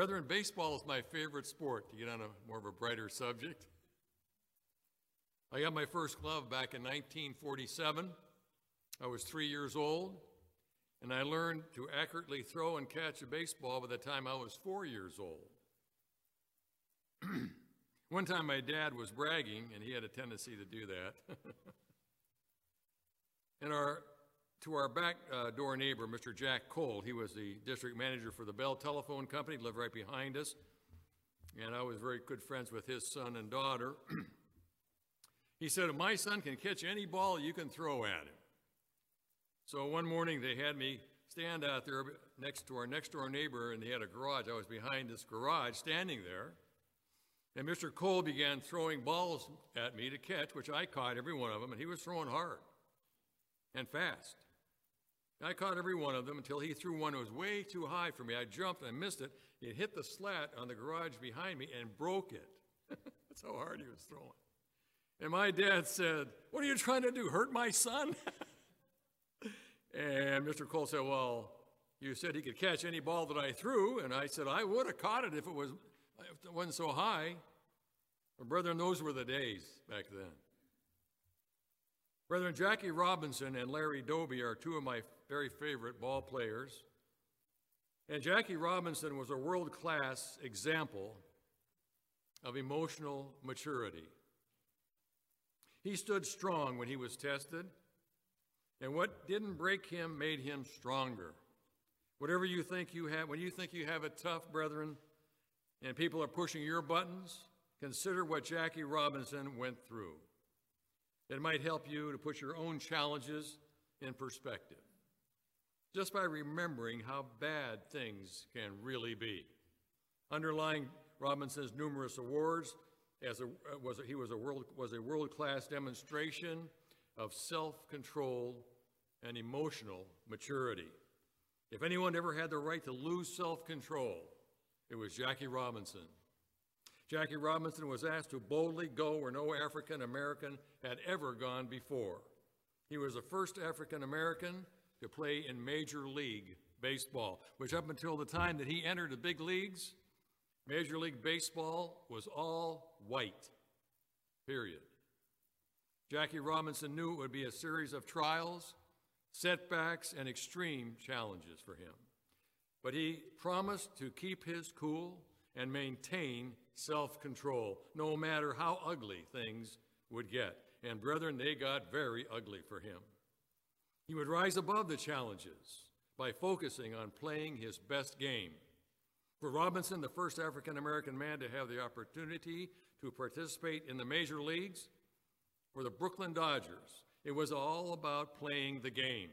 Brethren, baseball is my favorite sport, to get on a more of a brighter subject. I got my first glove back in 1947. I was 3 years old, and I learned to accurately throw and catch a baseball by the time I was 4 years old. One time my dad was bragging, and he had a tendency to do that. And to our back door neighbor, Mr. Jack Cole, he was the district manager for the Bell Telephone Company, lived right behind us, and I was very good friends with his son and daughter. He said, if my son can catch any ball, you can throw at him. So one morning they had me stand out there next to our next door neighbor, and they had a garage. I was behind this garage standing there, and Mr. Cole began throwing balls at me to catch, which I caught every one of them, and he was throwing hard and fast. I caught every one of them until he threw one that was way too high for me. I jumped and I missed it. It hit the slat on the garage behind me and broke it. That's how hard he was throwing. And my dad said, what are you trying to do, hurt my son? And Mr. Cole said, well, you said he could catch any ball that I threw. And I said, I would have caught it if it wasn't so high. But brethren, those were the days back then. Brethren, Jackie Robinson and Larry Doby are two of my very favorite ball players. And Jackie Robinson was a world-class example of emotional maturity. He stood strong when he was tested, and what didn't break him made him stronger. Whatever you think you have, when you think you have it tough, brethren, and people are pushing your buttons, consider what Jackie Robinson went through. It might help you to put your own challenges in perspective, just by remembering how bad things can really be. Underlying Robinson's numerous awards was a world-class demonstration of self-control and emotional maturity. If anyone ever had the right to lose self-control, it was Jackie Robinson. Jackie Robinson was asked to boldly go where no African American had ever gone before. He was the first African American to play in Major League Baseball, which up until the time that he entered the big leagues, Major League Baseball was all white, period. Jackie Robinson knew it would be a series of trials, setbacks, and extreme challenges for him. But he promised to keep his cool and maintain self-control, no matter how ugly things would get. And brethren, they got very ugly for him. He would rise above the challenges by focusing on playing his best game. For Robinson, the first African-American man to have the opportunity to participate in the major leagues, for the Brooklyn Dodgers, it was all about playing the game.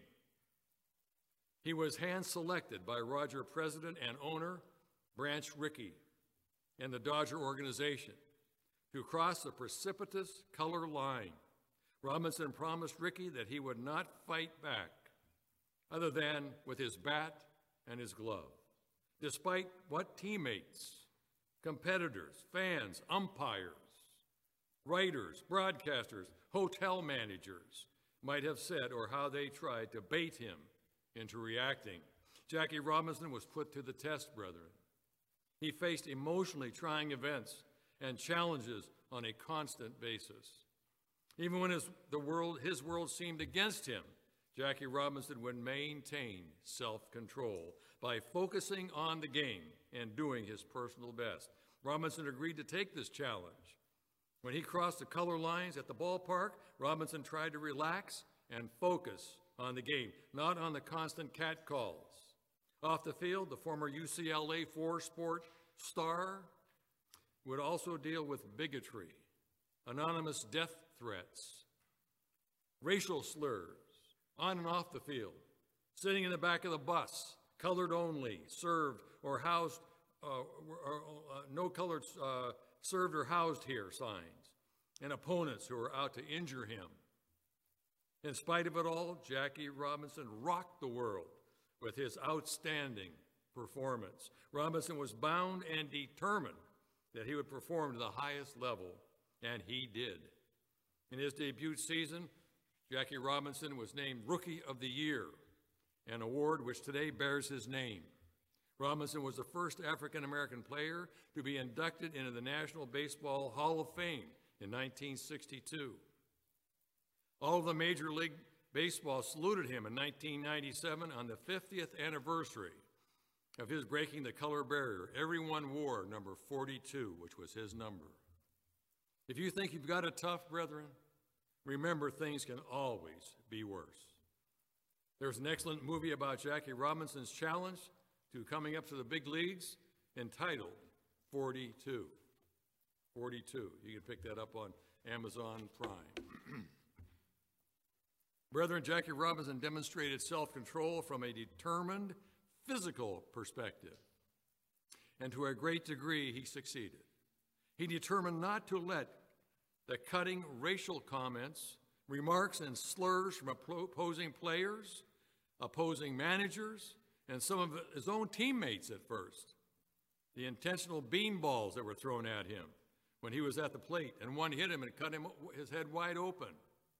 He was hand-selected by Roger president and owner Branch Rickey and the Dodger organization to cross the precipitous color line. Robinson promised Rickey that he would not fight back other than with his bat and his glove, despite what teammates, competitors, fans, umpires, writers, broadcasters, hotel managers might have said, or how they tried to bait him into reacting. Jackie Robinson was put to the test, brethren. He faced emotionally trying events and challenges on a constant basis. Even when his world seemed against him, Jackie Robinson would maintain self-control by focusing on the game and doing his personal best. Robinson agreed to take this challenge. When he crossed the color lines at the ballpark, Robinson tried to relax and focus on the game, not on the constant catcalls. Off the field, the former UCLA four-sport star would also deal with bigotry, anonymous death threats, racial slurs, on and off the field, sitting in the back of the bus, colored only, served or housed, no colored served or housed here signs, and opponents who were out to injure him. In spite of it all, Jackie Robinson rocked the world with his outstanding performance. Robinson was bound and determined that he would perform to the highest level, and he did. In his debut season, Jackie Robinson was named Rookie of the Year, an award which today bears his name. Robinson was the first African-American player to be inducted into the National Baseball Hall of Fame in 1962. All of the Major League Baseball saluted him in 1997 on the 50th anniversary of his breaking the color barrier. Everyone wore number 42, which was his number. If you think you've got it tough, brethren, remember things can always be worse. There's an excellent movie about Jackie Robinson's challenge to coming up to the big leagues entitled 42. 42. You can pick that up on Amazon Prime. Brethren, Jackie Robinson demonstrated self-control from a determined physical perspective. And to a great degree, he succeeded. He determined not to let the cutting racial comments, remarks, and slurs from opposing players, opposing managers, and some of his own teammates at first, the intentional beanballs that were thrown at him when he was at the plate, and one hit him and cut his head wide open,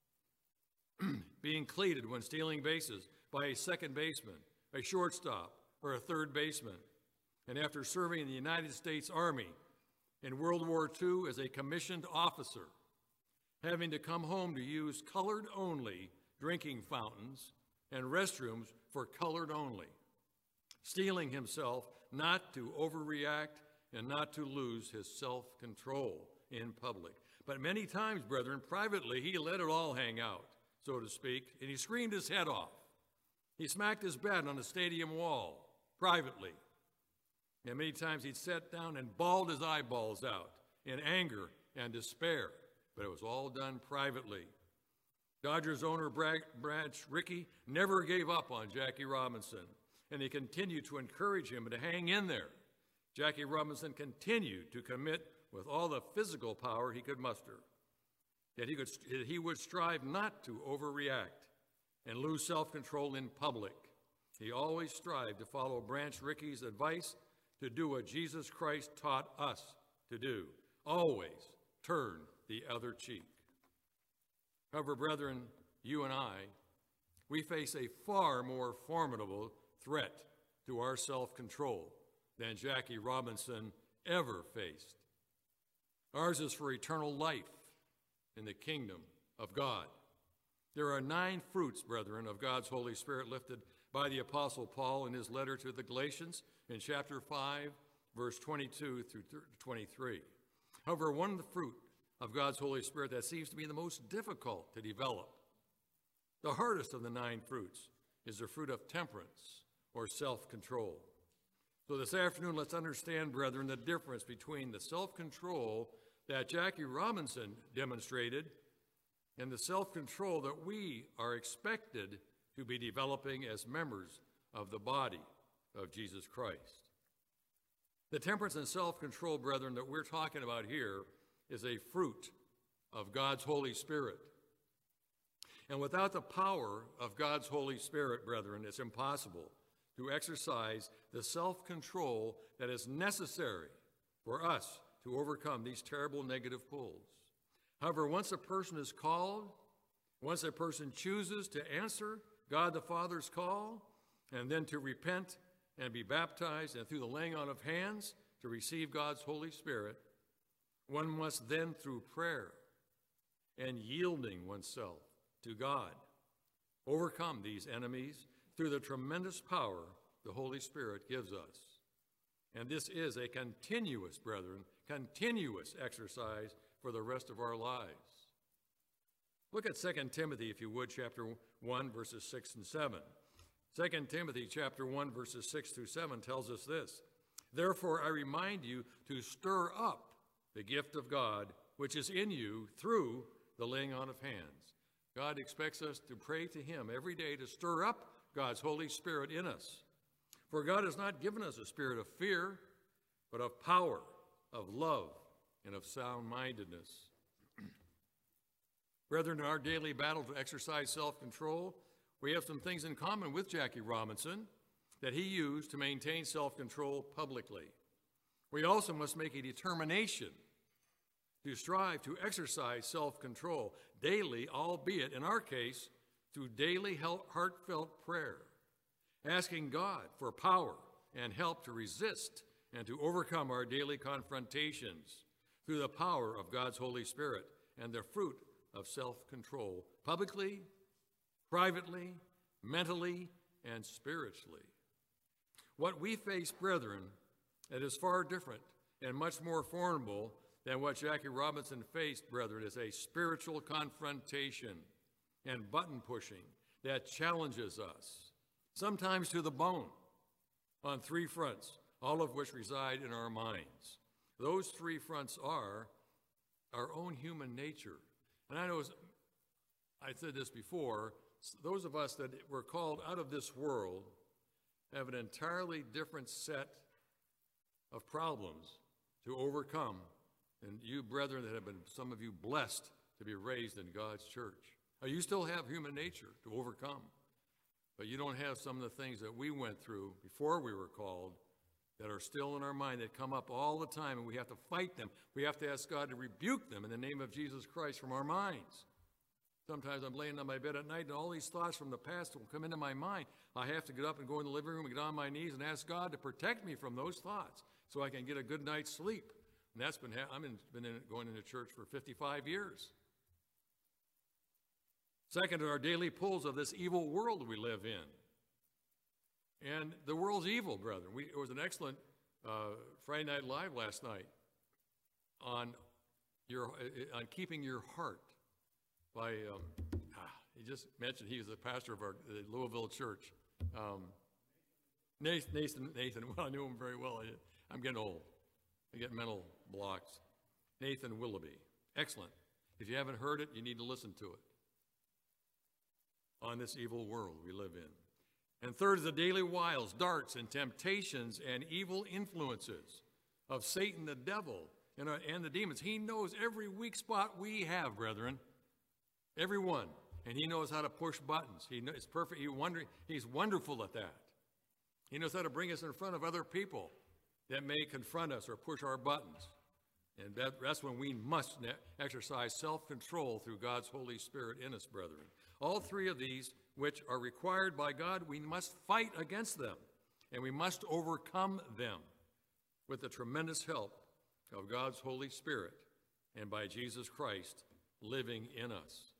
being cleated when stealing bases by a second baseman, a shortstop, or a third baseman, and after serving in the United States Army in World War II as a commissioned officer, having to come home to use colored-only drinking fountains and restrooms for colored only, steeling himself not to overreact and not to lose his self-control in public. But many times, brethren, privately, he let it all hang out, so to speak, and he screamed his head off. He smacked his bat on the stadium wall, privately. And many times he'd sat down and bawled his eyeballs out in anger and despair, but it was all done privately. Dodgers owner Branch Rickey never gave up on Jackie Robinson, and he continued to encourage him to hang in there. Jackie Robinson continued to commit with all the physical power he could muster, that he would strive not to overreact and lose self-control in public. He always strived to follow Branch Rickey's advice to do what Jesus Christ taught us to do. Always turn the other cheek. However, brethren, you and I, we face a far more formidable threat to our self-control than Jackie Robinson ever faced. Ours is for eternal life in the kingdom of God. There are 9 fruits, brethren, of God's Holy Spirit lifted by the Apostle Paul in his letter to the Galatians in chapter 5, verse 22 through 23. However, one of the fruit of God's Holy Spirit that seems to be the most difficult to develop, the hardest of the 9 fruits, is the fruit of temperance or self-control. So this afternoon, let's understand, brethren, the difference between the self-control that Jackie Robinson demonstrated and the self-control that we are expected to be developing as members of the body of Jesus Christ. The temperance and self-control, brethren, that we're talking about here is a fruit of God's Holy Spirit. And without the power of God's Holy Spirit, brethren, it's impossible to exercise the self-control that is necessary for us to overcome these terrible negative pulls. However, once a person is called, once a person chooses to answer God the Father's call, and then to repent and be baptized, and through the laying on of hands to receive God's Holy Spirit, one must then, through prayer and yielding oneself to God, overcome these enemies through the tremendous power the Holy Spirit gives us. And this is a continuous, brethren, continuous exercise for the rest of our lives. Look at 2 Timothy, if you would, chapter 1, verses 6 and 7. 2 Timothy chapter 1, verses 6 through 7 tells us this: "Therefore I remind you to stir up the gift of God, which is in you through the laying on of hands." God expects us to pray to him every day to stir up God's Holy Spirit in us. For God has not given us a spirit of fear, but of power, of love, and of sound-mindedness. Brethren, in our daily battle to exercise self-control, we have some things in common with Jackie Robinson that he used to maintain self-control publicly. We also must make a determination to strive to exercise self-control daily, albeit, in our case, through daily heartfelt prayer, asking God for power and help to resist and to overcome our daily confrontations through the power of God's Holy Spirit and the fruit of self-control, publicly, privately, mentally, and spiritually. What we face, brethren, that is far different and much more formidable than what Jackie Robinson faced, brethren, is a spiritual confrontation and button pushing that challenges us, sometimes to the bone, on three fronts, all of which reside in our minds. Those three fronts are our own human nature. And I know, I said this before, those of us that were called out of this world have an entirely different set of problems to overcome. And you, brethren, that have been, some of you, blessed to be raised in God's church. Now, you still have human nature to overcome, but you don't have some of the things that we went through before we were called that are still in our mind, that come up all the time, and we have to fight them. We have to ask God to rebuke them in the name of Jesus Christ from our minds. Sometimes I'm laying on my bed at night, and all these thoughts from the past will come into my mind. I have to get up and go in the living room and get on my knees and ask God to protect me from those thoughts so I can get a good night's sleep. And that's been, going into church for 55 years. Second, are our daily pulls of this evil world we live in. And the world's evil, brethren. It was an excellent Friday Night Live last night on keeping your heart by, he just mentioned he was the pastor of the Louisville church. Nathan, well, I knew him very well. I'm getting old. I get mental blocks. Nathan Willoughby. Excellent. If you haven't heard it, you need to listen to it. On this evil world we live in. And third is the daily wiles, darts, and temptations and evil influences of Satan, the devil, and the demons. He knows every weak spot we have, brethren. Every one. And he knows how to push buttons. It's perfect. He's wonderful at that. He knows how to bring us in front of other people that may confront us or push our buttons. And that's when we must exercise self-control through God's Holy Spirit in us, brethren. All three of these, which are required by God, we must fight against them, and we must overcome them with the tremendous help of God's Holy Spirit and by Jesus Christ living in us.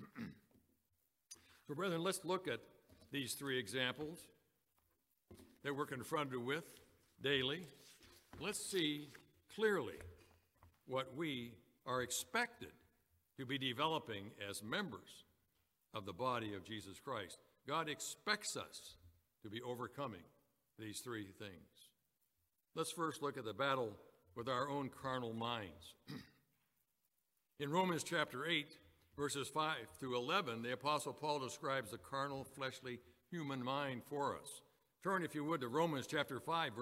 So, brethren, let's look at these three examples that we're confronted with daily. Let's see clearly what we are expected to be developing as members of the body of Jesus Christ. God expects us to be overcoming these three things. Let's first look at the battle with our own carnal minds. In Romans chapter 8, verses 5 through 11, the Apostle Paul describes the carnal, fleshly, human mind for us. Turn, if you would, to Romans chapter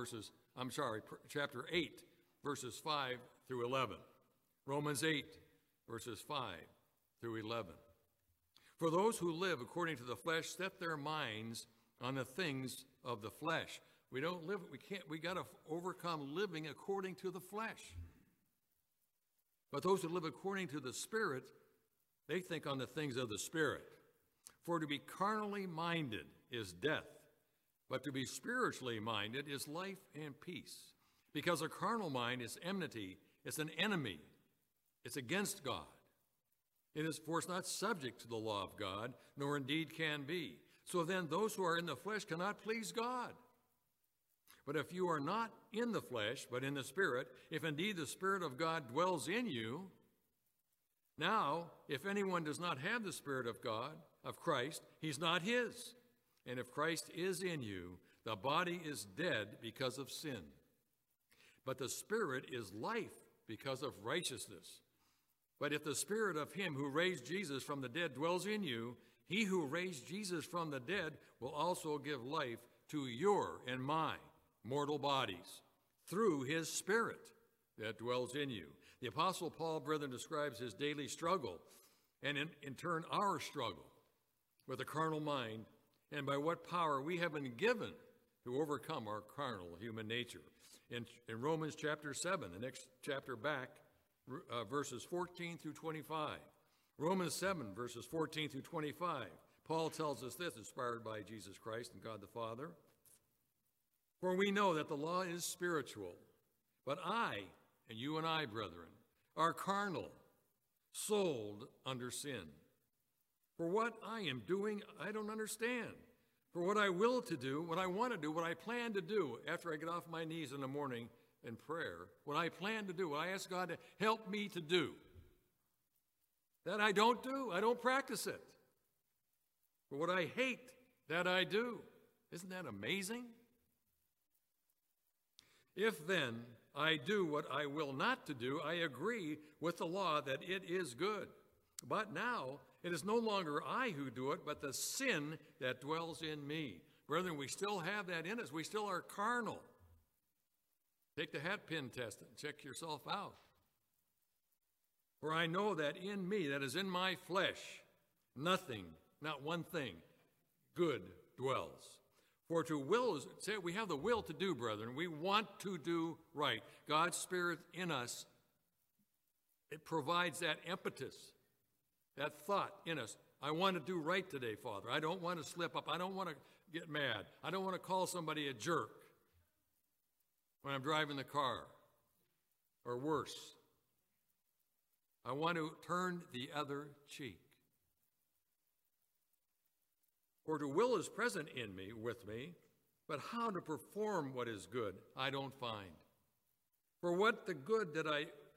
8, verses 5 through 11. Romans 8, verses 5 through 11. For those who live according to the flesh set their minds on the things of the flesh. We got to overcome living according to the flesh. But those who live according to the Spirit, they think on the things of the Spirit. For to be carnally minded is death, but to be spiritually minded is life and peace. Because a carnal mind is enmity, it's an enemy, it's against God. It is, for it's not subject to the law of God, nor indeed can be. So then those who are in the flesh cannot please God. But if you are not in the flesh, but in the Spirit, if indeed the Spirit of God dwells in you, now, if anyone does not have the Spirit of God, of Christ, he's not his. And if Christ is in you, the body is dead because of sin. But the Spirit is life because of righteousness. But if the Spirit of him who raised Jesus from the dead dwells in you, he who raised Jesus from the dead will also give life to your and my mortal bodies through his Spirit that dwells in you. The Apostle Paul, brethren, describes his daily struggle and in turn our struggle with the carnal mind and by what power we have been given to overcome our carnal human nature. In Romans chapter 7, the next chapter back, verses 14 through 25. Romans 7, verses 14 through 25. Paul tells us this, inspired by Jesus Christ and God the Father. For we know that the law is spiritual, but I, and you and I, brethren, are carnal, sold under sin. For what I am doing, I don't understand. For what I will to do, what I want to do, what I plan to do after I get off my knees in the morning in prayer, what I plan to do, what I ask God to help me to do, that I don't do. I don't practice it. For what I hate, that I do. Isn't that amazing? If then I do what I will not to do, I agree with the law that it is good. But now it is no longer I who do it, but the sin that dwells in me. Brethren, we still have that in us. We still are carnal. Take the hat pin test and check yourself out. For I know that in me, that is in my flesh, nothing, not one thing, good dwells. For to will is, say, we have the will to do, brethren. We want to do right. God's Spirit in us, it provides that impetus, that thought in us. I want to do right today, Father. I don't want to slip up. I don't want to get mad. I don't want to call somebody a jerk when I'm driving the car, or worse. I want to turn the other cheek. For to will is present in me, with me, but how to perform what is good, I don't find. For the good that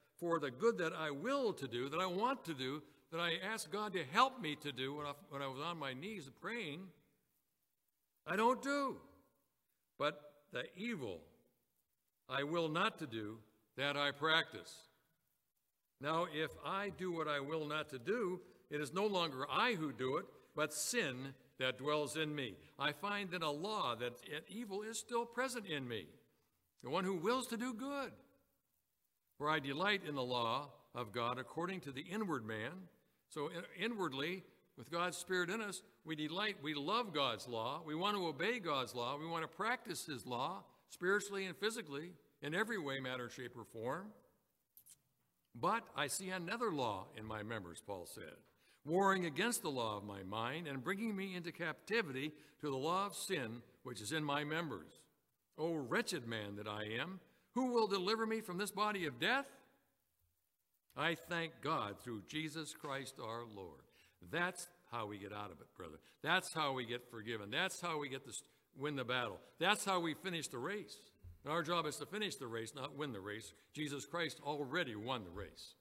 I will to do, that I want to do, that I ask God to help me to do when I was on my knees praying, I don't do. But the evil I will not to do, that I practice. Now, if I do what I will not to do, it is no longer I who do it, but sin that dwells in me. I find in a law that evil is still present in me, the one who wills to do good. For I delight in the law of God according to the inward man. So inwardly, with God's Spirit in us, we delight, we love God's law, we want to obey God's law, we want to practice his law, spiritually and physically, in every way, matter, shape, or form. But I see another law in my members, Paul said, warring against the law of my mind and bringing me into captivity to the law of sin which is in my members. O wretched man that I am, who will deliver me from this body of death? I thank God through Jesus Christ our Lord. That's how we get out of it, brother. That's how we get forgiven. That's how we get to win the battle. That's how we finish the race. And our job is to finish the race, not win the race. Jesus Christ already won the race.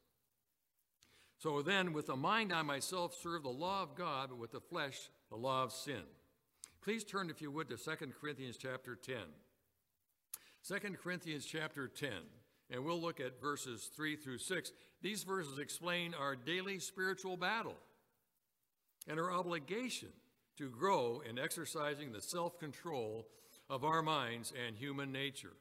So then, with the mind I myself serve the law of God, but with the flesh, the law of sin. Please turn, if you would, to 2 Corinthians chapter 10. 2 Corinthians chapter 10, and we'll look at verses 3 through 6. These verses explain our daily spiritual battle and our obligation to grow in exercising the self-control of our minds and human nature.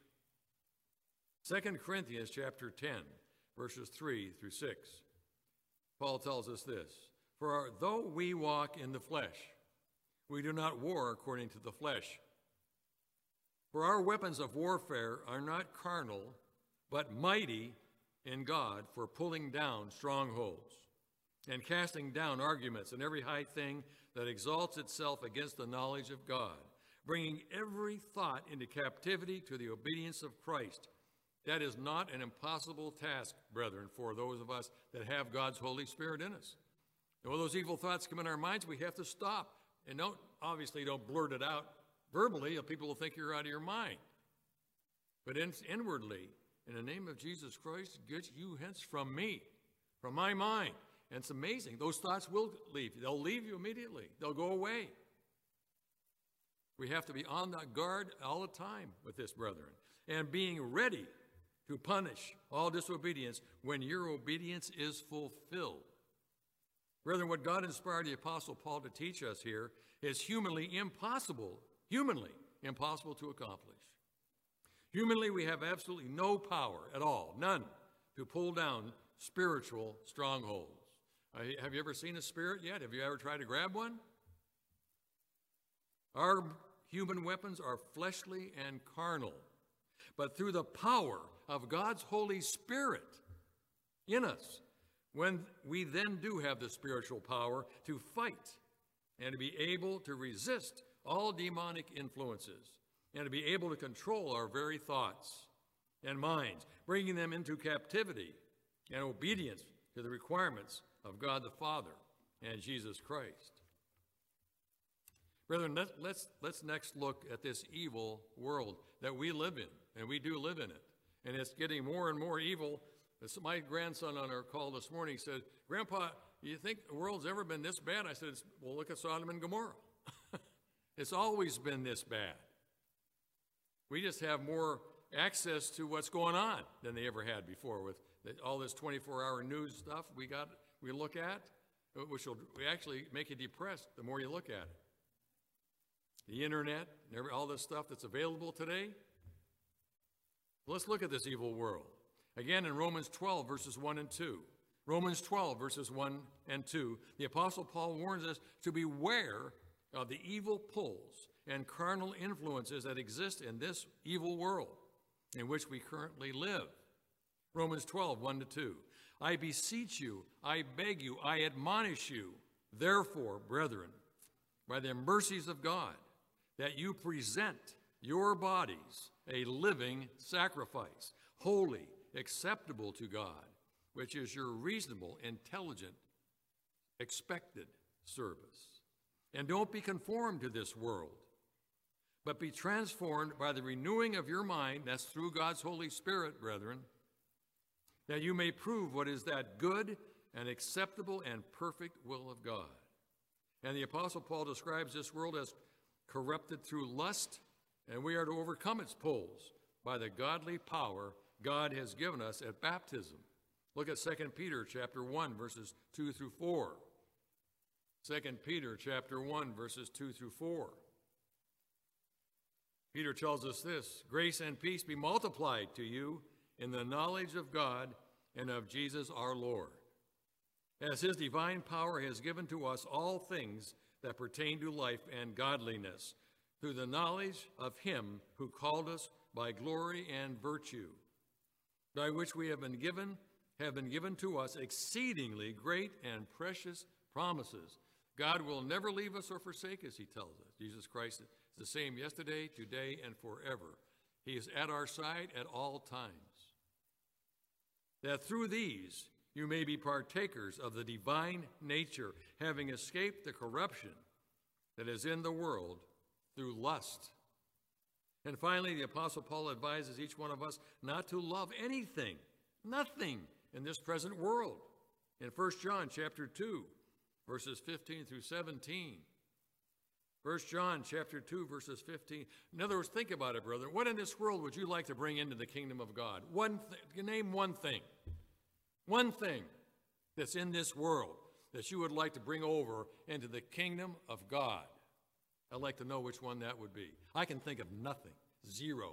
2 Corinthians chapter 10, verses 3 through 6. Paul tells us this, for though we walk in the flesh, we do not war according to the flesh. For our weapons of warfare are not carnal, but mighty in God for pulling down strongholds and casting down arguments and every high thing that exalts itself against the knowledge of God, bringing every thought into captivity to the obedience of Christ. That is not an impossible task, brethren, for those of us that have God's Holy Spirit in us. And when those evil thoughts come in our minds, we have to stop. And obviously don't blurt it out verbally, or people will think you're out of your mind. But inwardly, in the name of Jesus Christ, get you hence from me, from my mind. And it's amazing. Those thoughts will leave. They'll leave you immediately. They'll go away. We have to be on the guard all the time with this, brethren, and being ready to punish all disobedience when your obedience is fulfilled. Brethren, what God inspired the Apostle Paul to teach us here is humanly impossible to accomplish. Humanly, we have absolutely no power at all, none, to pull down spiritual strongholds. Have you ever seen a spirit yet? Have you ever tried to grab one? Our human weapons are fleshly and carnal, but through the power of God's Holy Spirit in us, when we then do have the spiritual power to fight and to be able to resist all demonic influences. and to be able to control our very thoughts and minds, bringing them into captivity and obedience to the requirements of God the Father and Jesus Christ. Brethren, let's next look at this evil world that we live in, and we do live in it. And it's getting more and more evil. My grandson on our call this morning said, "Grandpa, do you think the world's ever been this bad?" I said, "Well, look at Sodom and Gomorrah." It's always been this bad. We just have more access to what's going on than they ever had before with all this 24-hour news stuff we look at, which will actually make you depressed the more you look at it. The internet, and all this stuff that's available today. Let's look at this evil world. Again, in Romans 12, verses 1 and 2. Romans 12, verses 1 and 2, the Apostle Paul warns us to beware of the evil pulls and carnal influences that exist in this evil world in which we currently live. Romans 12, 1 to 2. I beseech you, I beg you, I admonish you, therefore, brethren, by the mercies of God, that you present your bodies a living sacrifice, holy, acceptable to God, which is your reasonable, intelligent, expected service. And don't be conformed to this world, but be transformed by the renewing of your mind, that's through God's Holy Spirit, brethren, that you may prove what is that good and acceptable and perfect will of God. And the Apostle Paul describes this world as corrupted through lust, and we are to overcome its pulls by the godly power God has given us at baptism. Look at 2 Peter chapter 1, verses 2 through 4. 2 Peter chapter 1, verses 2 through 4. Peter tells us this, grace and peace be multiplied to you in the knowledge of God and of Jesus our Lord, as his divine power has given to us all things that pertain to life and godliness, through the knowledge of him who called us by glory and virtue, by which we have been given to us exceedingly great and precious promises. God will never leave us or forsake us, he tells us. Jesus Christ is the same yesterday, today, and forever. He is at our side at all times. That through these you may be partakers of the divine nature, having escaped the corruption that is in the world through lust. And finally, the Apostle Paul advises each one of us not to love anything, nothing in this present world. In 1 John chapter 2, verses 15 through 17. 1 John chapter 2, verses 15. In other words, think about it, brother. What in this world would you like to bring into the kingdom of God? Name one thing. One thing that's in this world that you would like to bring over into the kingdom of God. I'd like to know which one that would be. I can think of nothing. Zero.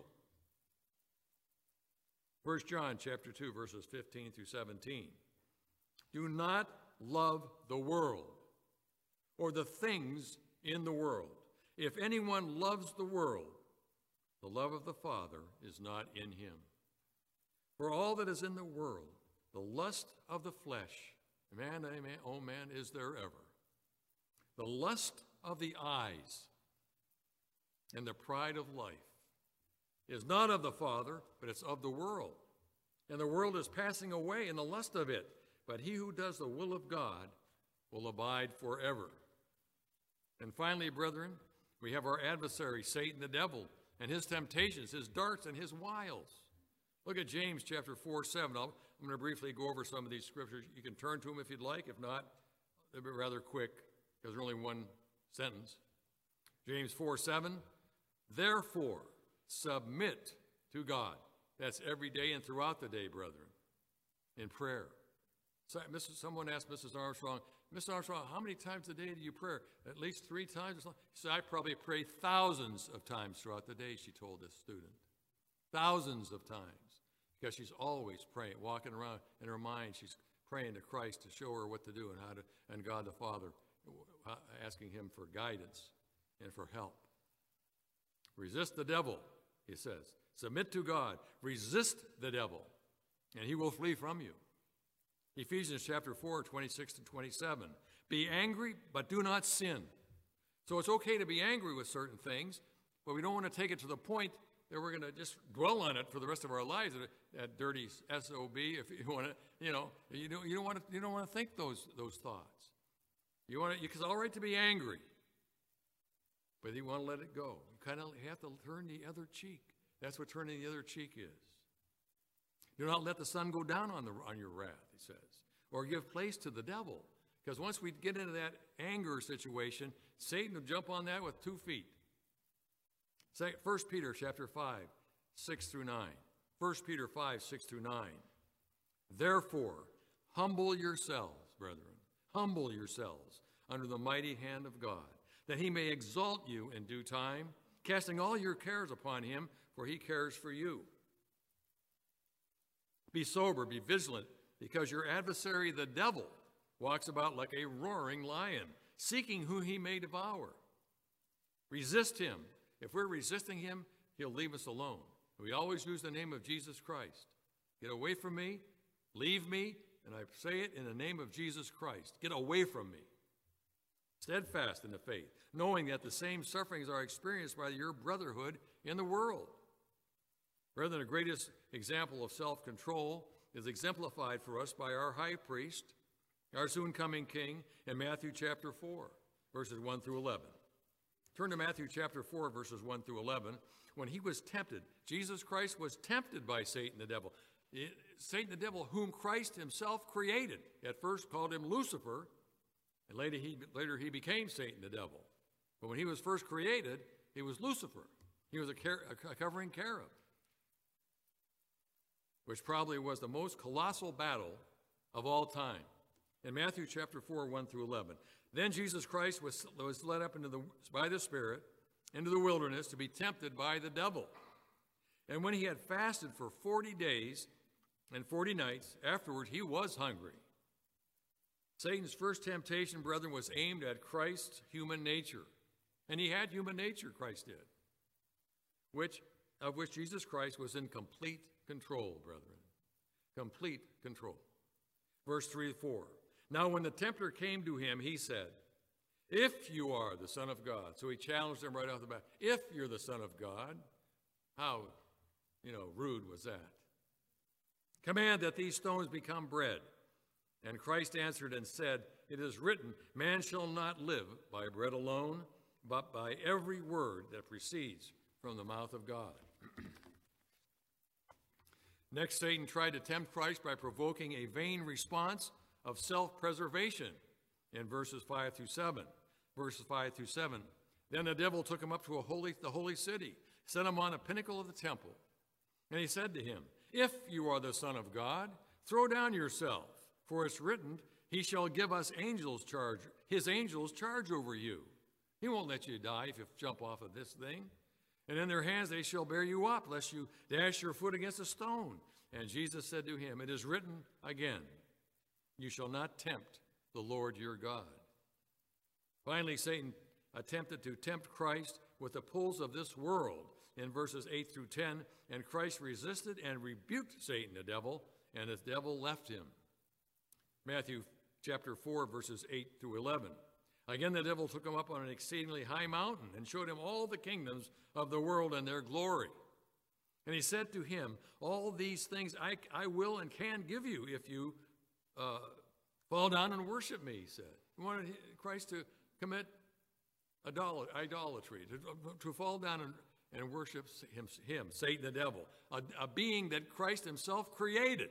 1 John chapter 2, verses 15 through 17. Do not love the world or the things in the world. If anyone loves the world, the love of the Father is not in him. For all that is in the world, the lust of the flesh, man, oh man, is there ever. The lust of the eyes and the pride of life is not of the Father, but it's of the world. And the world is passing away in the lust of it. But he who does the will of God will abide forever. And finally, brethren, we have our adversary, Satan the devil, and his temptations, his darts, and his wiles. Look at James chapter 4, 7. I'm going to briefly go over some of these scriptures. You can turn to them if you'd like. If not, they'll be rather quick because they're only one sentence. James 4, 7. Therefore, submit to God. That's every day and throughout the day, brethren, in prayer. So, someone asked Mrs. Armstrong, Mrs. Armstrong, how many times a day do you pray? At least 3 times? She said, I probably pray thousands of times throughout the day, she told this student. Thousands of times. Because she's always praying, walking around in her mind, she's praying to Christ to show her what to do and how to, and God the Father, asking him for guidance and for help. Resist the devil, he says. Submit to God. Resist the devil, and he will flee from you. Ephesians chapter 4, 26 to 27. Be angry, but do not sin. So it's okay to be angry with certain things, but we don't want to take it to the point that we're going to just dwell on it for the rest of our lives. That dirty SOB, if you want to, you don't want to think those thoughts. You want to, because it's all right to be angry, but you want to let it go. You kind of have to turn the other cheek. That's what turning the other cheek is. Do not let the sun go down on your wrath, he says, or give place to the devil. Because once we get into that anger situation, Satan will jump on that with 2 feet. 1 Peter chapter 5, 6 through 9. 1 Peter 5, 6 through 9. Therefore, humble yourselves, brethren, humble yourselves under the mighty hand of God, that he may exalt you in due time, casting all your cares upon him, for he cares for you. Be sober, be vigilant, because your adversary, the devil, walks about like a roaring lion, seeking who he may devour. Resist him. If we're resisting him, he'll leave us alone. We always use the name of Jesus Christ. Get away from me, leave me, and I say it in the name of Jesus Christ. Get away from me. Steadfast in the faith, knowing that the same sufferings are experienced by your brotherhood in the world. Brethren, the greatest example of self-control is exemplified for us by our high priest, our soon-coming king, in Matthew chapter 4, verses 1 through 11. Turn to Matthew chapter 4, verses 1 through 11. When he was tempted, Jesus Christ was tempted by Satan the devil. Satan the devil, whom Christ himself created, at first called him Lucifer, and later he became Satan the devil. But when he was first created, he was Lucifer. He was a covering cherub, which probably was the most colossal battle of all time. In Matthew chapter 4, 1 through 11. Then Jesus Christ was led up by the Spirit into the wilderness to be tempted by the devil. And when he had fasted for 40 days and 40 nights, afterward he was hungry. Satan's first temptation, brethren, was aimed at Christ's human nature. And he had human nature, Christ did, of which Jesus Christ was in complete control, brethren. Complete control. Verse 3 to 4. Now when the tempter came to him, he said, if you are the Son of God. So he challenged him right off the bat. If you're the Son of God, how, rude was that? Command that these stones become bread. And Christ answered and said, it is written, man shall not live by bread alone, but by every word that proceeds from the mouth of God. Next, Satan tried to tempt Christ by provoking a vain response of self-preservation in verses 5 through 7. Verses 5 through 7. Then the devil took him up to the holy city, set him on a pinnacle of the temple. And he said to him, if you are the Son of God, throw down yourself, for it's written, he shall give us his angels charge over you. He won't let you die if you jump off of this thing. And in their hands they shall bear you up, lest you dash your foot against a stone. And Jesus said to him, it is written again, you shall not tempt the Lord your God. Finally, Satan attempted to tempt Christ with the pulls of this world in verses 8 through 10, and Christ resisted and rebuked Satan, the devil, and the devil left him. Matthew chapter 4, verses 8 through 11. Again, the devil took him up on an exceedingly high mountain and showed him all the kingdoms of the world and their glory. And he said to him, all these things I will and can give you if you fall down and worship me, he said. He wanted Christ to commit idolatry, to fall down and worship him, Satan the devil, a being that Christ himself created.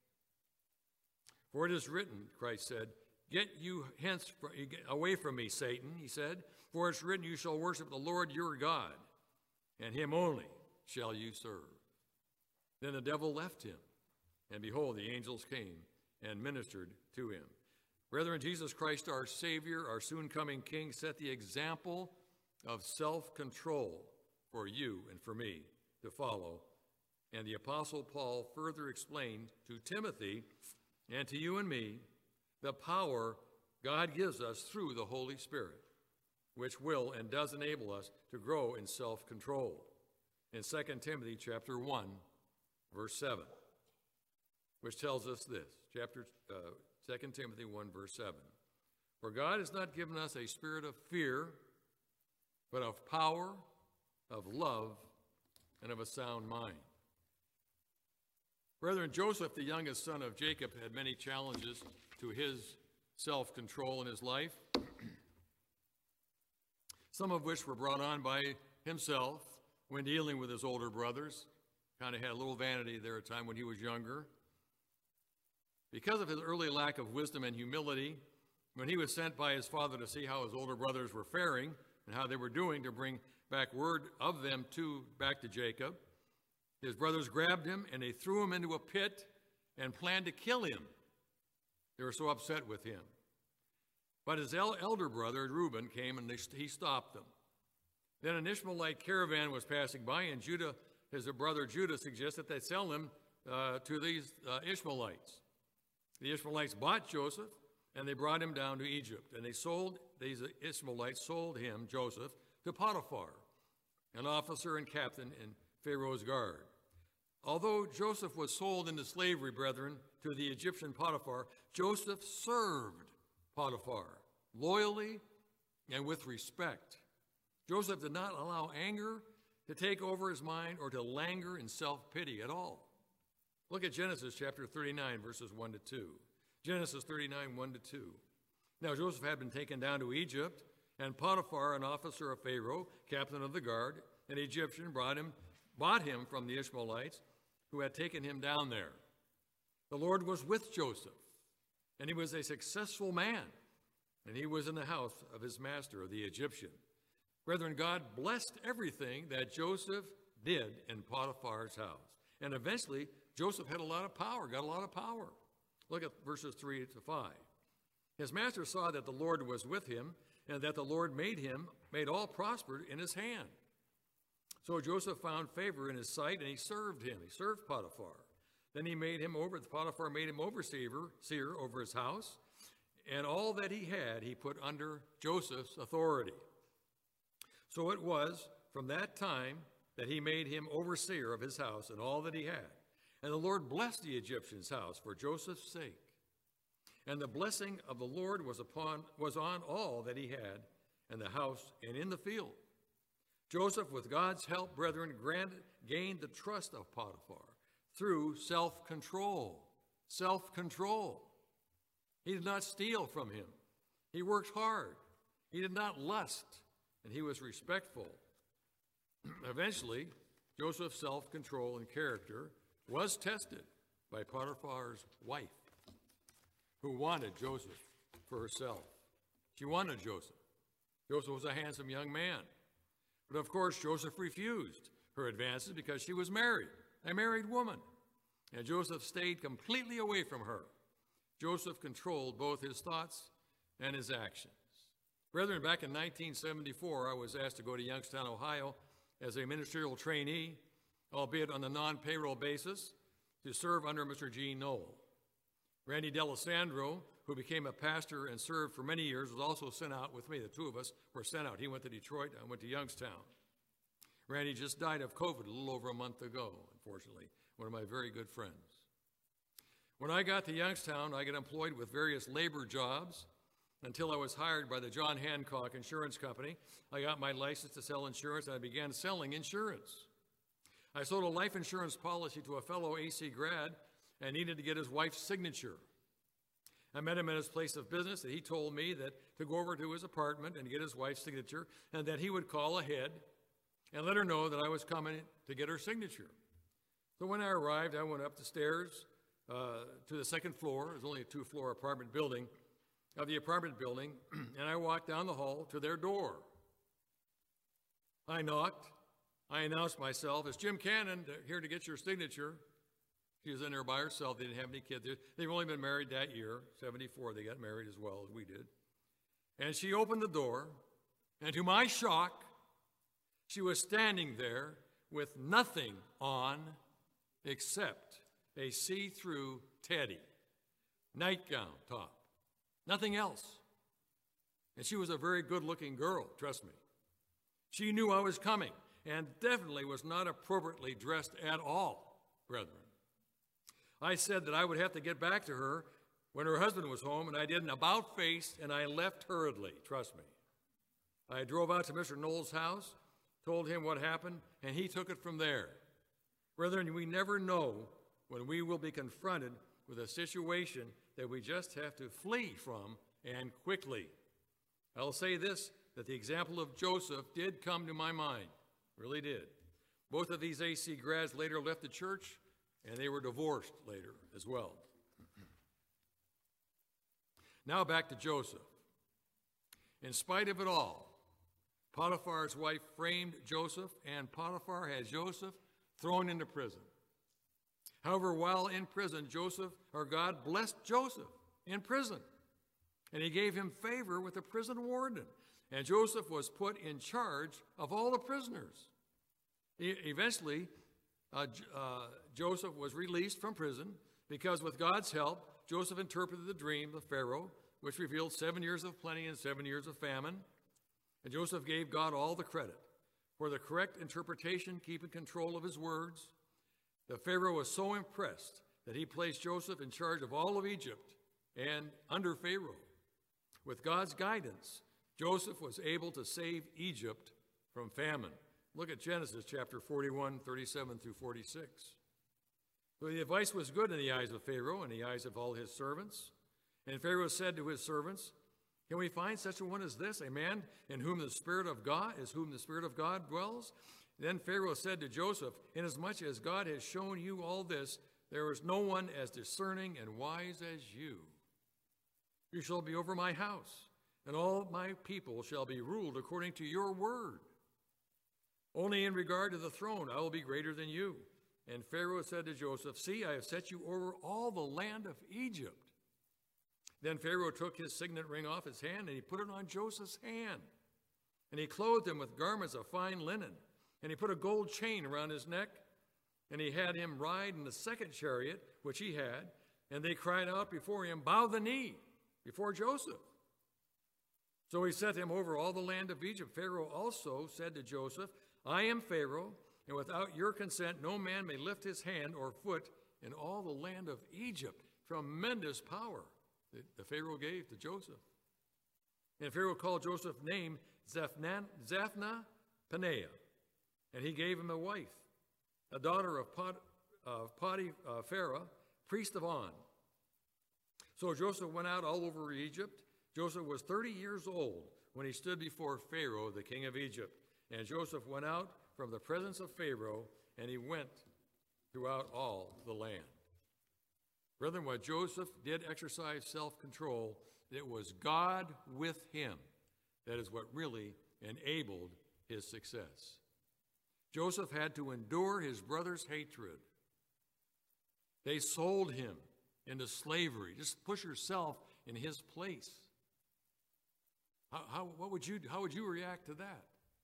For it is written, Christ said, get you hence away from me, Satan, he said, for it's written, you shall worship the Lord your God, and him only shall you serve. Then the devil left him, and behold, the angels came and ministered to him. Brethren, Jesus Christ, our Savior, our soon-coming King, set the example of self-control for you and for me to follow. And the Apostle Paul further explained to Timothy and to you and me the power God gives us through the Holy Spirit, which will and does enable us to grow in self-control. In 2 Timothy chapter 1, verse 7, which tells us this, 2 Timothy 1, verse 7. For God has not given us a spirit of fear, but of power of love and of a sound mind. Brethren, Joseph, the youngest son of Jacob, had many challenges to his self-control in his life, some of which were brought on by himself when dealing with his older brothers. Kind of had a little vanity there at a time when he was younger. Because of his early lack of wisdom and humility, when he was sent by his father to see how his older brothers were faring and how they were doing to bring back word of them back to Jacob, his brothers grabbed him and they threw him into a pit and planned to kill him. They were so upset with him. But his elder brother, Reuben, came and he stopped them. Then an Ishmaelite caravan was passing by, and his brother Judah suggested they sell him to these Ishmaelites. The Ishmaelites bought Joseph, and they brought him down to Egypt. And these Ishmaelites sold him, Joseph, to Potiphar, an officer and captain in Pharaoh's guard. Although Joseph was sold into slavery, brethren, to the Egyptian Potiphar, Joseph served Potiphar loyally and with respect. Joseph did not allow anger to take over his mind or to languor in self-pity at all. Look at Genesis chapter 39, verses 1 to 2. Genesis 39, 1 to 2. Now Joseph had been taken down to Egypt, and Potiphar, an officer of Pharaoh, captain of the guard, an Egyptian, bought him from the Ishmaelites who had taken him down there. The Lord was with Joseph, and he was a successful man, and he was in the house of his master, the Egyptian. Brethren, God blessed everything that Joseph did in Potiphar's house. And eventually, Joseph had a lot of power, got a lot of power. Look at verses 3 to 5. His master saw that the Lord was with him, and that the Lord made all prosper in his hand. So Joseph found favor in his sight, and he served him. He served Potiphar. Then Potiphar made him overseer over his house, and all that he had he put under Joseph's authority. So it was from that time that he made him overseer of his house and all that he had. And the Lord blessed the Egyptian's house for Joseph's sake. And the blessing of the Lord was on all that he had in the house and in the field. Joseph, with God's help, brethren, gained the trust of Potiphar through self-control. Self-control. He did not steal from him. He worked hard. He did not lust, and he was respectful. Eventually, Joseph's self-control and character was tested by Potiphar's wife, who wanted Joseph for herself. She wanted Joseph. Joseph was a handsome young man. But of course, Joseph refused her advances because she was married, a married woman. And Joseph stayed completely away from her. Joseph controlled both his thoughts and his actions. Brethren, back in 1974, I was asked to go to Youngstown, Ohio as a ministerial trainee, albeit on a non-payroll basis, to serve under Mr. Gene Knoll. Randy D'Alessandro, who became a pastor and served for many years, was also sent out with me. The two of us were sent out. He went to Detroit, I went to Youngstown. Randy just died of COVID a little over a month ago, unfortunately, one of my very good friends. When I got to Youngstown, I got employed with various labor jobs until I was hired by the John Hancock Insurance Company. I got my license to sell insurance, and I began selling insurance. I sold a life insurance policy to a fellow AC grad and needed to get his wife's signature. I met him at his place of business, and he told me that to go over to his apartment and get his wife's signature, and that he would call ahead and let her know that I was coming to get her signature. So when I arrived, I went up the stairs to the second floor. It was only a two-floor apartment building, and I walked down the hall to their door. I knocked. I announced myself as Jim Cannon, here to get your signature. She was in there by herself. They didn't have any kids. They've only been married that year, 74. They got married as well as we did. And she opened the door, and to my shock, she was standing there with nothing on except a see-through teddy, nightgown top, nothing else. And she was a very good-looking girl, trust me. She knew I was coming and definitely was not appropriately dressed at all, brethren. I said that I would have to get back to her when her husband was home, and I did an about-face, and I left hurriedly, trust me. I drove out to Mr. Knoll's house, told him what happened, and he took it from there. Brethren, we never know when we will be confronted with a situation that we just have to flee from, and quickly. I'll say this, that the example of Joseph did come to my mind, really did. Both of these AC grads later left the church, and they were divorced later as well. Now back to Joseph. In spite of it all, Potiphar's wife framed Joseph, and Potiphar had Joseph thrown into prison. However, while in prison, God blessed Joseph in prison, and he gave him favor with the prison warden, and Joseph was put in charge of all the prisoners. Eventually, Joseph was released from prison because with God's help, Joseph interpreted the dream of Pharaoh, which revealed 7 years of plenty and 7 years of famine. And Joseph gave God all the credit for the correct interpretation, keeping control of his words. The Pharaoh was so impressed that he placed Joseph in charge of all of Egypt and under Pharaoh. With God's guidance, Joseph was able to save Egypt from famine. Look at Genesis chapter 41, 37 through 46. So the advice was good in the eyes of Pharaoh and the eyes of all his servants. And Pharaoh said to his servants, "Can we find such a one as this, a man in whom the Spirit of God dwells?" Then Pharaoh said to Joseph, "Inasmuch as God has shown you all this, there is no one as discerning and wise as you. You shall be over my house, and all my people shall be ruled according to your word. Only in regard to the throne I will be greater than you." And Pharaoh said to Joseph, "See, I have set you over all the land of Egypt." Then Pharaoh took his signet ring off his hand, and he put it on Joseph's hand. And he clothed him with garments of fine linen, and he put a gold chain around his neck, and he had him ride in the second chariot, which he had, and they cried out before him, "Bow the knee before Joseph." So he set him over all the land of Egypt. Pharaoh also said to Joseph, "I am Pharaoh, and without your consent no man may lift his hand or foot in all the land of Egypt." Tremendous power that the Pharaoh gave to Joseph. And Pharaoh called Joseph's name Zaphnath-Paneah, and he gave him a wife, a daughter of Potiphar, priest of On. So Joseph went out all over Egypt. Joseph was 30 years old when he stood before Pharaoh, the king of Egypt. And Joseph went out from the presence of Pharaoh, and he went throughout all the land. Brethren, while Joseph did exercise self-control, it was God with him. That is what really enabled his success. Joseph had to endure his brother's hatred. They sold him into slavery. Just push yourself in his place. How would you react to that?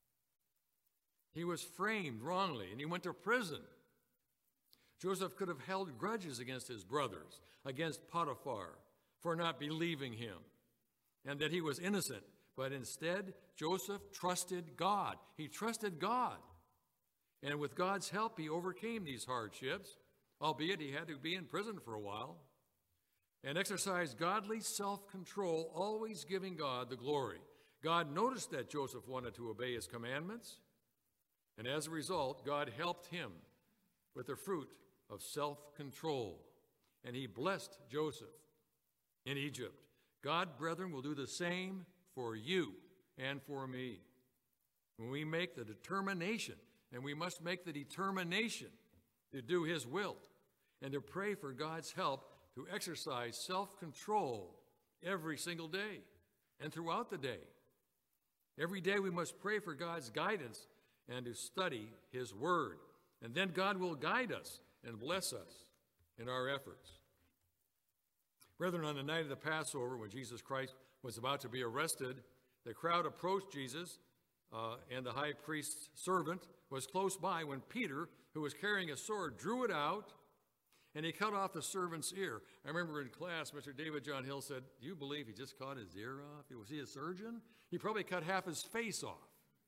He was framed wrongly, and he went to prison. Joseph could have held grudges against his brothers, against Potiphar, for not believing him, and that he was innocent. But instead, Joseph trusted God. He trusted God. And with God's help, he overcame these hardships, albeit he had to be in prison for a while, and exercised godly self-control, always giving God the glory. God noticed that Joseph wanted to obey his commandments, and as a result, God helped him with the fruit of self-control, and he blessed Joseph in Egypt. God, brethren, will do the same for you and for me. When we make the determination, and we must make the determination to do his will and to pray for God's help to exercise self-control every single day and throughout the day. Every day we must pray for God's guidance and to study his word. And then God will guide us and bless us in our efforts. Brethren, on the night of the Passover, when Jesus Christ was about to be arrested, the crowd approached Jesus, and the high priest's servant was close by when Peter, who was carrying a sword, drew it out, and he cut off the servant's ear. I remember in class, Mr. David John Hill said, "Do you believe he just cut his ear off? Was he a surgeon? He probably cut half his face off."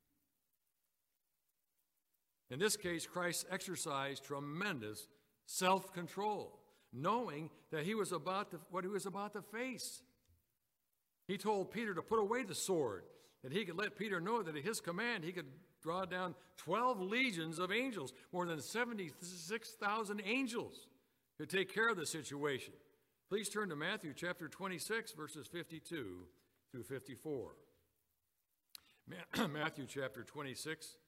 In this case, Christ exercised tremendous self-control, knowing that what he was about to face. He told Peter to put away the sword that he could let Peter know that at his command he could draw down 12 legions of angels, more than 76,000 angels to take care of the situation. Please turn to Matthew chapter 26, verses 52 through 54. Matthew chapter 26,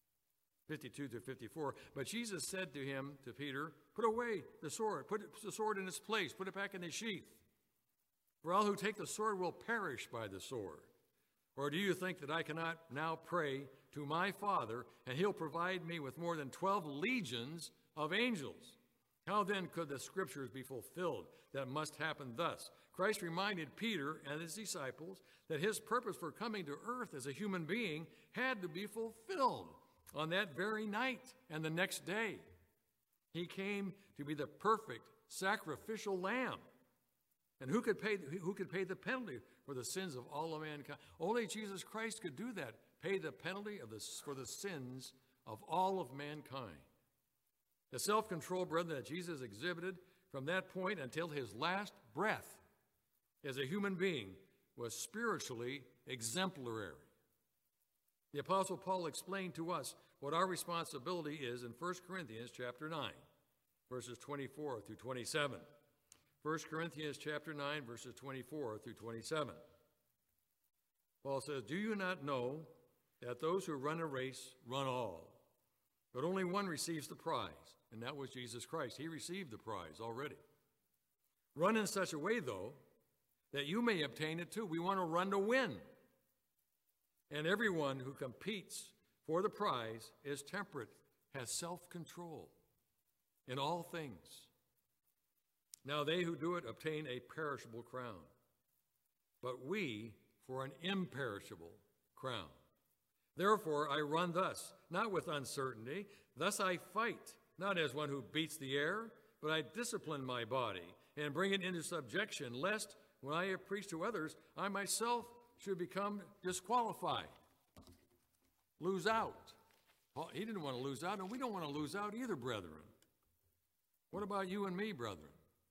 52 through 54. But Jesus said to him, to Peter, put away the sword, put the sword in its place, put it back in the sheath. For all who take the sword will perish by the sword. Or do you think that I cannot now pray to my Father, and he'll provide me with more than 12 legions of angels? How then could the scriptures be fulfilled that must happen thus? Christ reminded Peter and his disciples that his purpose for coming to earth as a human being had to be fulfilled on that very night and the next day. He came to be the perfect sacrificial lamb. And who could pay the penalty for the sins of all of mankind? Only Jesus Christ could do that, pay the penalty for the sins of all of mankind. The self-control, brethren, that Jesus exhibited from that point until his last breath as a human being was spiritually exemplary. The Apostle Paul explained to us what our responsibility is in 1 Corinthians chapter 9, verses 24 through 27. 1 Corinthians chapter 9, verses 24 through 27. Paul says, do you not know that those who run a race run all, but only one receives the prize? And that was Jesus Christ. He received the prize already. Run in such a way, though, that you may obtain it too. We want to run to win. And everyone who competes for the prize is temperate, has self-control in all things. Now they who do it obtain a perishable crown, but we for an imperishable crown. Therefore I run thus, not with uncertainty. Thus I fight, not as one who beats the air, but I discipline my body and bring it into subjection, lest when I have preached to others, I myself should become disqualified, lose out. Paul, he didn't want to lose out, and we don't want to lose out either, brethren. What about you and me, brethren?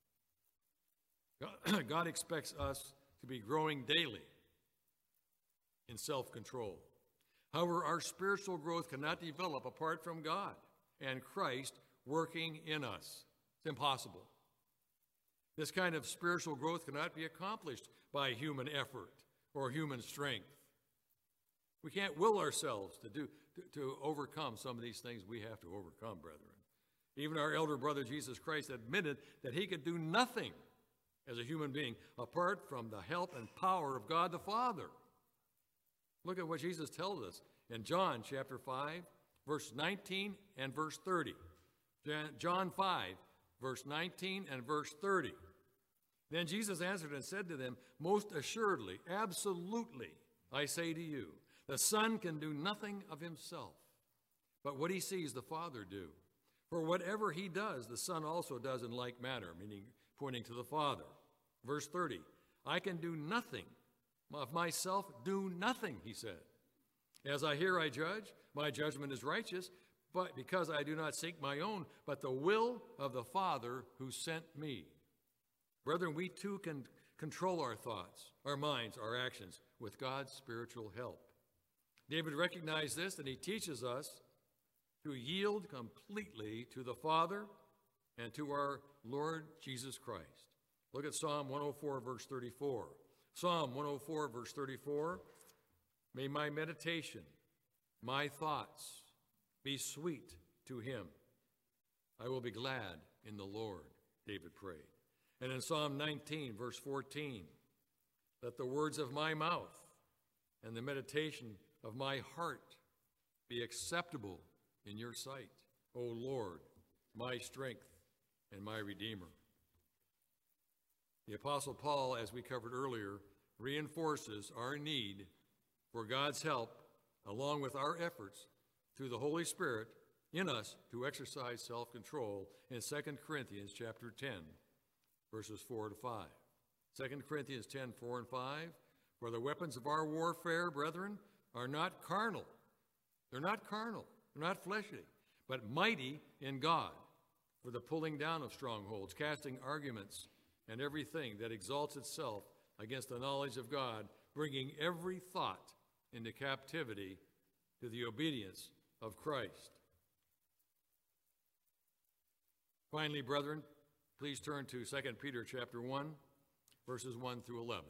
God expects us to be growing daily in self-control. However, our spiritual growth cannot develop apart from God and Christ working in us. It's impossible. This kind of spiritual growth cannot be accomplished by human effort or human strength. We can't will ourselves to overcome some of these things we have to overcome, brethren. Even our elder brother Jesus Christ admitted that he could do nothing as a human being apart from the help and power of God the Father. Look at what Jesus tells us in John chapter 5, verse 19 and verse 30. John 5, verse 19 and verse 30. Then Jesus answered and said to them, most assuredly, absolutely, I say to you, the Son can do nothing of himself, but what he sees the Father do. For whatever he does, the Son also does in like manner, meaning pointing to the Father. Verse 30, I can do nothing of myself, do nothing, he said. As I hear, I judge. My judgment is righteous, but because I do not seek my own, but the will of the Father who sent me. Brethren, we too can control our thoughts, our minds, our actions with God's spiritual help. David recognized this, and he teaches us to yield completely to the Father and to our Lord Jesus Christ. Look at Psalm 104, verse 34. Psalm 104, verse 34. May my meditation, my thoughts be sweet to him. I will be glad in the Lord, David prayed. And in Psalm 19, verse 14, let the words of my mouth and the meditation of my heart be acceptable in your sight, O Lord, my strength and my Redeemer. The Apostle Paul, as we covered earlier, reinforces our need for God's help along with our efforts through the Holy Spirit in us to exercise self-control in 2 Corinthians chapter 10, verses 4 to 5. 2 Corinthians 10, 4 and 5, for the weapons of our warfare, brethren, are not carnal. They're not carnal. They're not fleshly, but mighty in God for the pulling down of strongholds, casting arguments and everything that exalts itself against the knowledge of God, bringing every thought into captivity to the obedience of Christ. Finally, brethren, please turn to 2 Peter chapter 1, verses 1 through 11.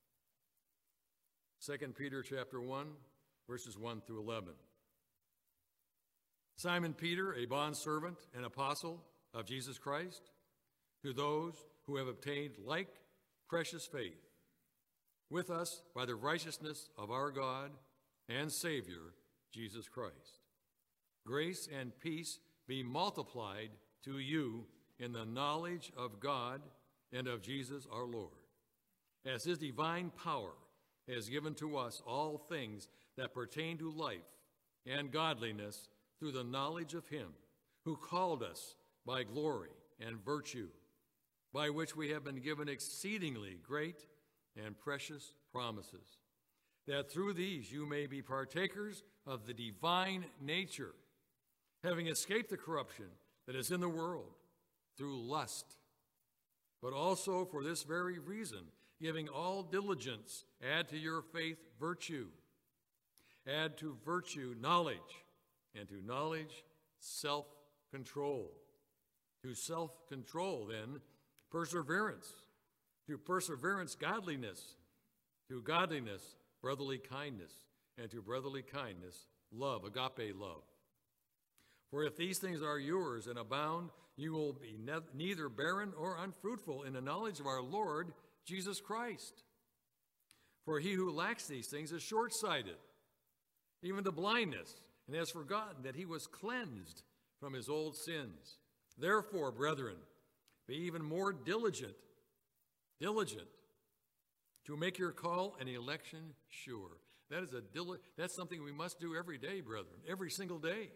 2 Peter chapter 1, verses 1 through 11. Simon Peter, a bondservant and apostle of Jesus Christ, to those who have obtained like precious faith with us by the righteousness of our God and Savior, Jesus Christ. Grace and peace be multiplied to you in the knowledge of God and of Jesus our Lord, as his divine power has given to us all things that pertain to life and godliness through the knowledge of him who called us by glory and virtue, by which we have been given exceedingly great and precious promises, that through these you may be partakers of the divine nature, having escaped the corruption that is in the world through lust, but also for this very reason, giving all diligence, add to your faith virtue, add to virtue knowledge, and to knowledge self-control. To self-control, then, perseverance. To perseverance, godliness. To godliness, brotherly kindness. And to brotherly kindness, love, agape love. For if these things are yours and abound, you will be neither barren or unfruitful in the knowledge of our Lord Jesus Christ. For he who lacks these things is short-sighted, even to blindness, and has forgotten that he was cleansed from his old sins. Therefore, brethren, be even more diligent to make your call and election sure. That's something we must do every day, brethren, every single day.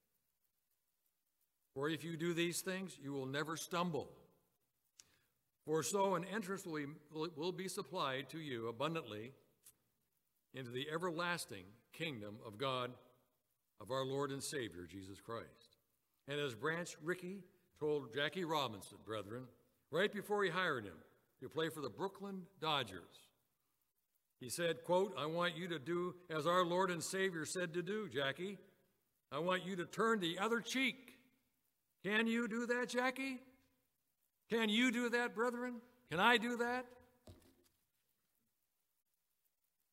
For if you do these things, you will never stumble. For so an entrance will be supplied to you abundantly into the everlasting kingdom of God, of our Lord and Savior, Jesus Christ. And as Branch Rickey told Jackie Robinson, brethren, right before he hired him to play for the Brooklyn Dodgers, he said, quote, I want you to do as our Lord and Savior said to do, Jackie. I want you to turn the other cheek. Can you do that, Jackie? Can you do that, brethren? Can I do that?